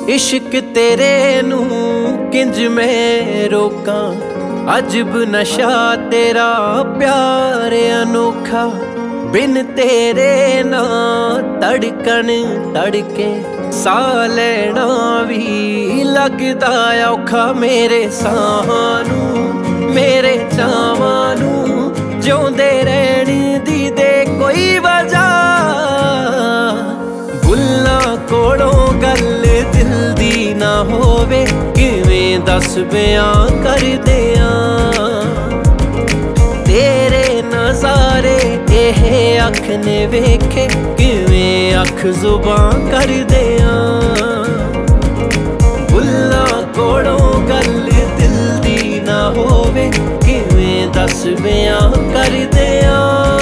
इश्क तेरे नू किंज मैं रोकां, अजब नशा तेरा प्यार अनोखा। बिन तेरे ना धड़कन धड़के सा लेना भी लगदा औखा। मेरे साहां नू मेरे चावां नू जिउंदे रहण दी दे कोई वजह। बुल्लां कोलों गल दिल दी ना होवे, किवें दस बयां कर दियां। तेरे नज़ारे एह अख ने वेखे, किवें अख जुबां कर दियां। बुल्लां कोलों गल दिल दी ना होवे, किवें दस बयां कर दियां।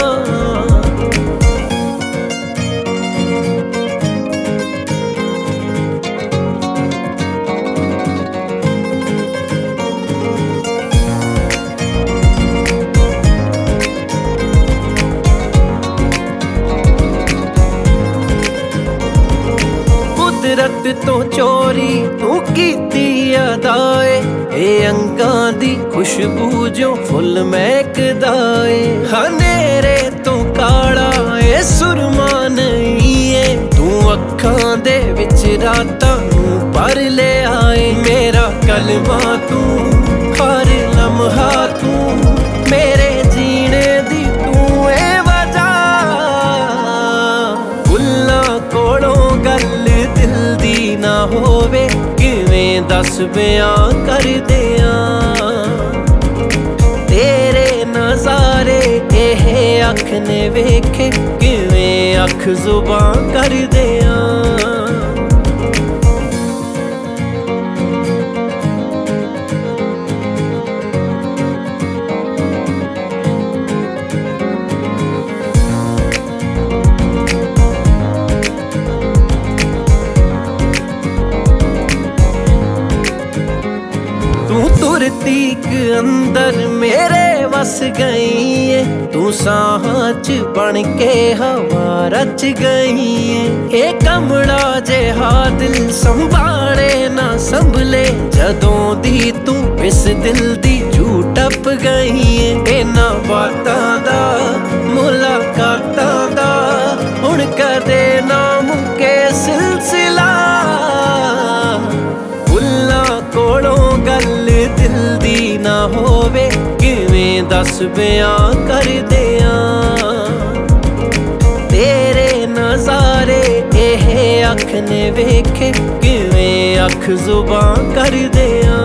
कुदरत तो चोरी तू कीती अदाए, ए अंगां दी खुशबू जो फुल महकदा ए। हनेरे तो काला ए सुरमा नहीं ए, तू अखां दे विच रातां नूं भर ले आए। मेरा कलमा तू हर लम्हा तू, मेरे जीने दी तू ए वजह। बुल्लां कोलों गल दिल दी ना होवे, किवें दस बयां कर दियां। तेरे नज़ारे एह अख ने वेखे, किवें अख जुबां कर दियां। तू तुरतीक अंदर मेरे वस गई है, तू साहां च बन के हवा रच गई है। ए कमला जिहा दिल संभाले ना संभले, जदों दी तू इस दिल दी जू टप गई है। इन्हां बातां दा मुलाकातां दा हुण कदे ना मुके सिलसिला। बुल्लां कोलों गल दिल दी ना होवे, किवें दस बयां कर दियां। तेरे नज़ारे एह अख ने वेखे, किवें अख जुबां कर दियां।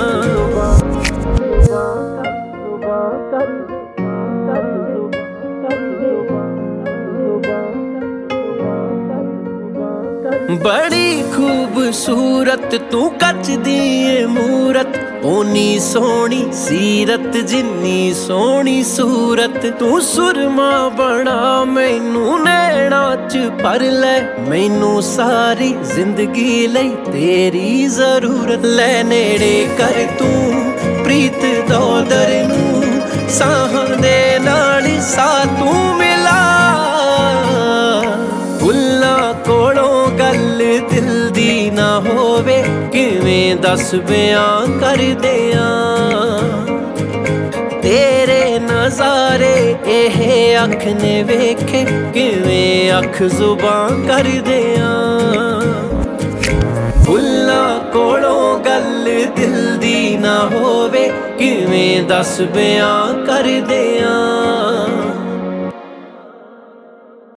बड़ी खूबसूरत तू कच दी मूरत, ओनी सोहनी सीरत जिन्नी सोहनी सूरत। तू सुरमा बना मैनू नैना च भर लै, मैनू सारी जिंदगी लई तेरी जरूरत। लै नेड़े कर तू प्रीत दौदर नू, साहां दे नाल सा तू मिला। बुल्लां कोलों गल दिल दी ना होवे, किवें दस बयां कर दियां। तेरे नज़ारे एह अख ने वेखे, किवें अख जुबां कर दियां। बुल्लां कोलों गल दिल दी ना होवे, किवें दस बयां कर दियां।